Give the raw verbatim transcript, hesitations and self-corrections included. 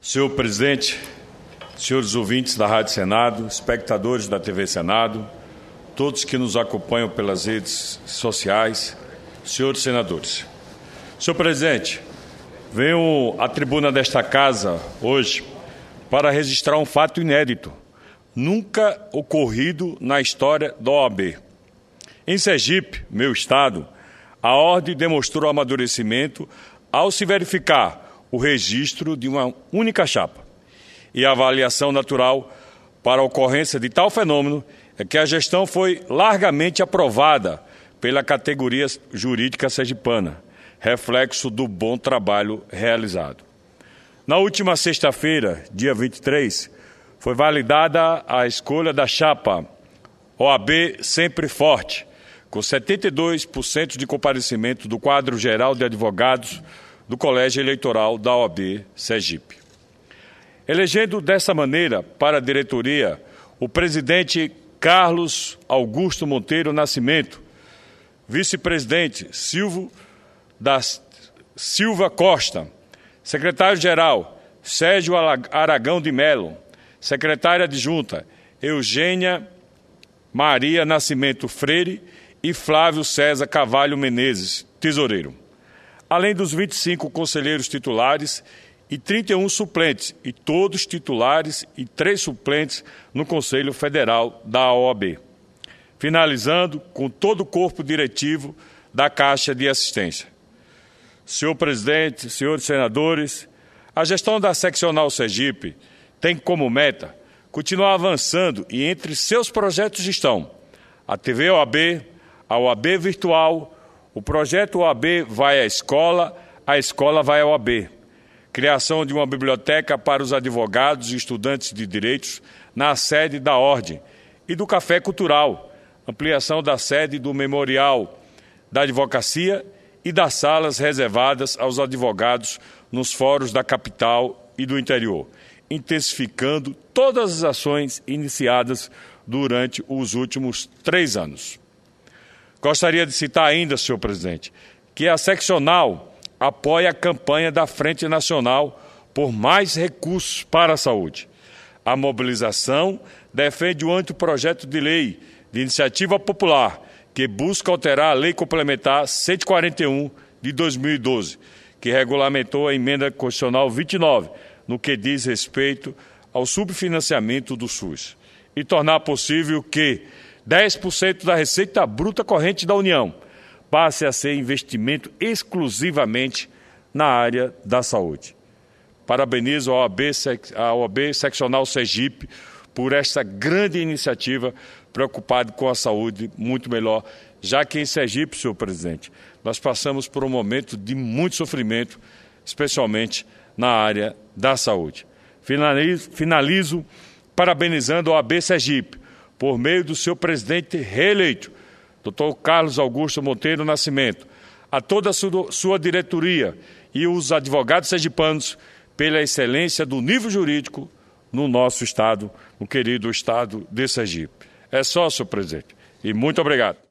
Senhor presidente, senhores ouvintes da Rádio Senado, espectadores da T V Senado, todos que nos acompanham pelas redes sociais, senhores senadores. Senhor presidente, venho à tribuna desta casa hoje para registrar um fato inédito, nunca ocorrido na história da O A B. Em Sergipe, meu estado, a ordem demonstrou amadurecimento ao se verificar o registro de uma única chapa. E a avaliação natural para a ocorrência de tal fenômeno é que a gestão foi largamente aprovada pela categoria jurídica sergipana, reflexo do bom trabalho realizado. Na última sexta-feira, dia vinte e três, foi validada a escolha da chapa O A B Sempre Forte, com setenta e dois por cento de comparecimento do quadro geral de advogados do Colégio Eleitoral da O A B Sergipe. Elegendo dessa maneira para a diretoria o presidente Carlos Augusto Monteiro Nascimento, vice-presidente Silvio da Silva Costa, secretário-geral Sérgio Aragão de Melo, secretária adjunta Eugênia Maria Nascimento Freire e Flávio César Carvalho Menezes, tesoureiro. Além dos vinte e cinco conselheiros titulares e trinta e um suplentes, e todos titulares e três suplentes no Conselho Federal da O A B. Finalizando com todo o corpo diretivo da Caixa de Assistência. Senhor presidente, senhores senadores, a gestão da Seccional Sergipe tem como meta continuar avançando e entre seus projetos estão a T V O A B, a O A B Virtual, o projeto O A B vai à escola, a escola vai à O A B. Criação de uma biblioteca para os advogados e estudantes de direitos na sede da Ordem e do Café Cultural, ampliação da sede do Memorial da Advocacia e das salas reservadas aos advogados nos fóruns da capital e do interior, intensificando todas as ações iniciadas durante os últimos três anos. Gostaria de citar ainda, senhor presidente, que a seccional apoia a campanha da Frente Nacional por mais recursos para a saúde. A mobilização defende o anteprojeto de lei de iniciativa popular que busca alterar a Lei Complementar cento e quarenta e um de dois mil e doze, que regulamentou a emenda constitucional vinte e nove, no que diz respeito ao subfinanciamento do SUS, e tornar possível que dez por cento da receita bruta corrente da União passe a ser investimento exclusivamente na área da saúde. Parabenizo a O A B, a O A B Seccional Sergipe por esta grande iniciativa, preocupada com a saúde muito melhor, já que em Sergipe, senhor presidente, nós passamos por um momento de muito sofrimento, especialmente na área da saúde. Finalizo, finalizo parabenizando a O A B Sergipe, por meio do seu presidente reeleito, doutor Carlos Augusto Monteiro Nascimento, a toda a sua, sua diretoria e os advogados sergipanos pela excelência do nível jurídico no nosso estado, no querido estado de Sergipe. É só, senhor presidente, e muito obrigado.